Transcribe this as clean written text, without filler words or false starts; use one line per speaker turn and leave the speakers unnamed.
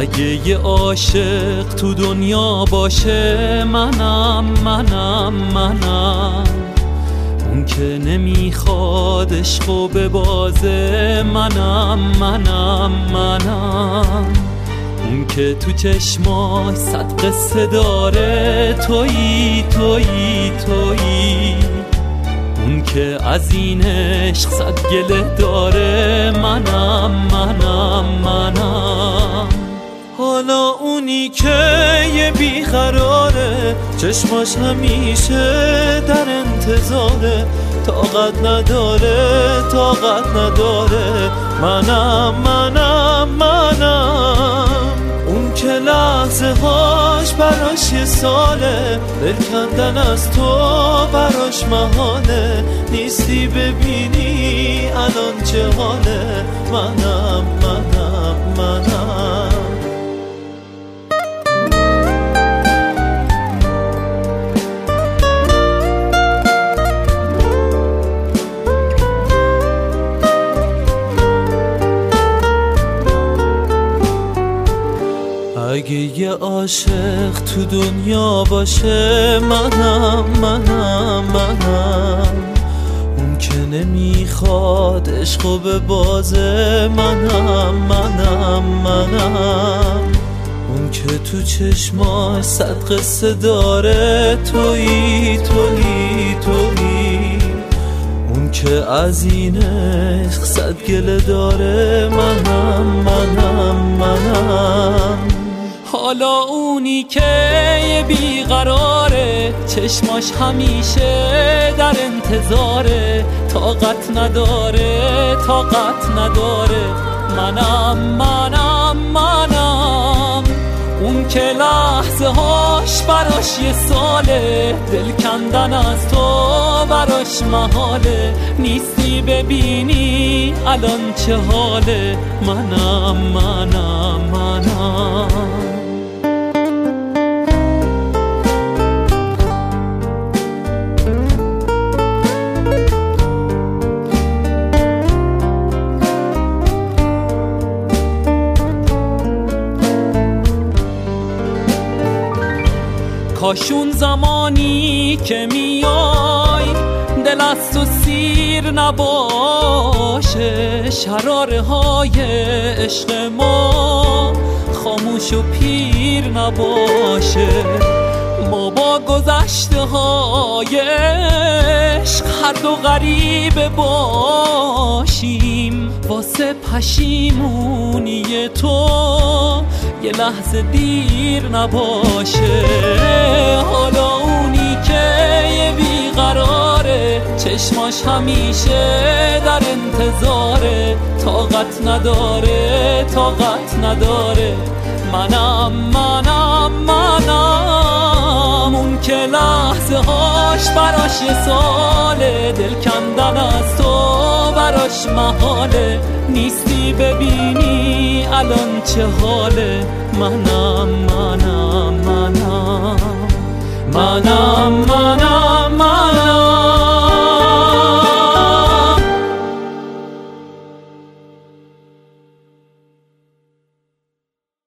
اگه یه عاشق تو دنیا باشه منم اون که نمیخواد عشقو ببازه منم اون که تو چشماش صد قصه داره تویی اون که از این عشق صد گله داره منم حالا اونی که یه بیقراره چشماش همیشه در انتظاره طاقت نداره منم اون که لحظه هاش براش یه ساله دل کندن از تو براش محاله نیستی ببینی الان چه حاله منم اگه یه عاشق تو دنیا باشه منم اون که نمیخواد عشقو ببازه منم اون که تو چشماش صد قصه داره تویی اون که از این عشق صد گله داره منم حالا اونی که یه بیقراره چشماش همیشه در انتظاره طاقت نداره منم اون که لحظه هاش براش یه ساله دل کندن از تو براش محاله نیستی ببینی الان چه حاله منم کاشون زمانی که میای دل از تو سیر نباشه شراره های عشق ما خاموش و پیر نباشه ما با گذشته های عشق هر دو غریبه باشیم واسه پشیمونی تو یه لحظه دیر نباشه حالا اونی که یه بیقراره چشماش همیشه در انتظاره طاقت نداره منم اون که لحظه هاش براش یه ساله دل کندن از تو براش محاله نیستی ببینی الان چه حاله منم